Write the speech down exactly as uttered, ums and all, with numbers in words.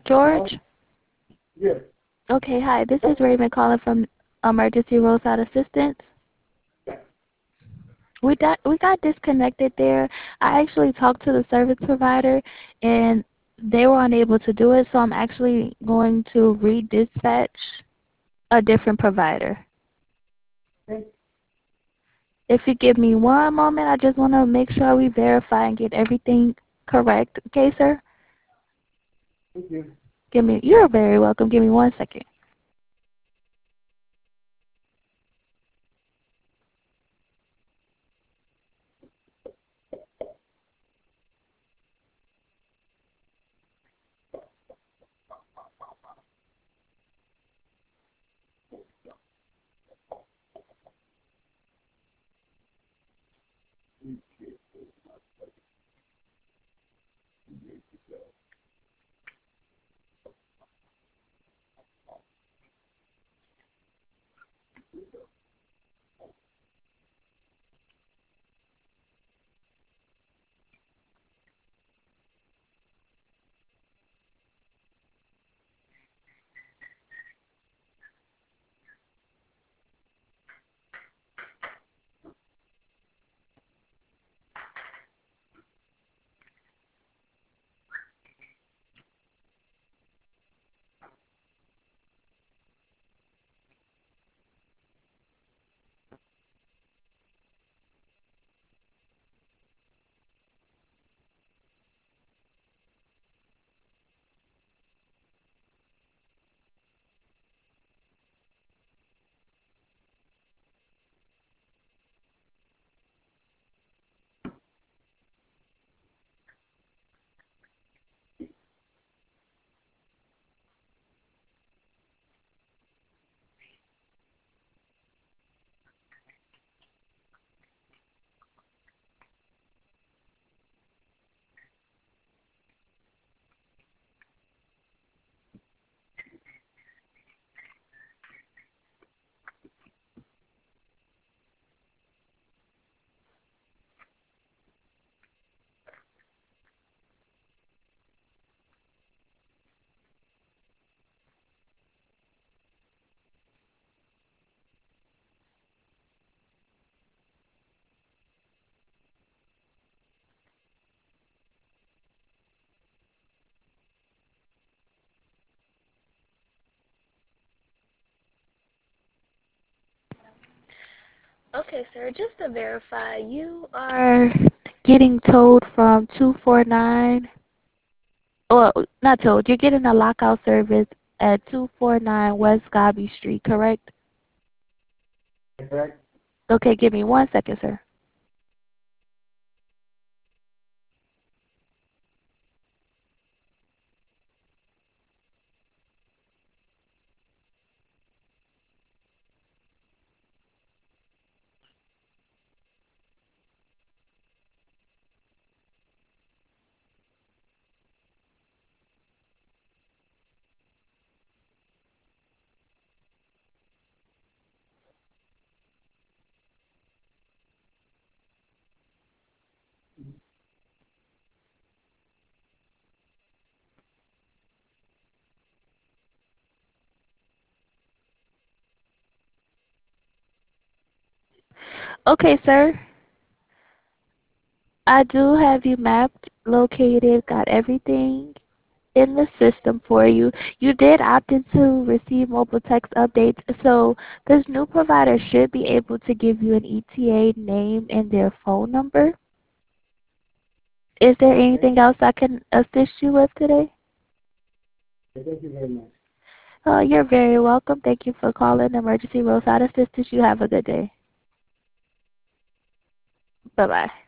George? Yes. Okay, hi. This is Raymond calling from Emergency Roadside Assistance. We got we got disconnected there. I actually talked to the service provider, and they were unable to do it. So I'm actually going to redispatch a different provider. Thank If you give me one moment, I just want to make sure we verify and get everything correct. Okay, sir? thank you. Give me. You're very welcome. Give me one second. Okay, sir, just to verify, you are getting towed from two four nine, well, not towed, you're getting a lockout service at two four nine West Gobby Street, correct? Correct. Okay, give me one second, sir. Okay, sir, I do have you mapped, located, got everything in the system for you. You did opt in to receive mobile text updates, so this new provider should be able to give you an E T A name and their phone number. Is there Okay. anything else I can assist you with today? Thank you very much. Uh, you're very welcome. Thank you for calling Emergency Roadside Assistance. You have a good day. Bye-bye.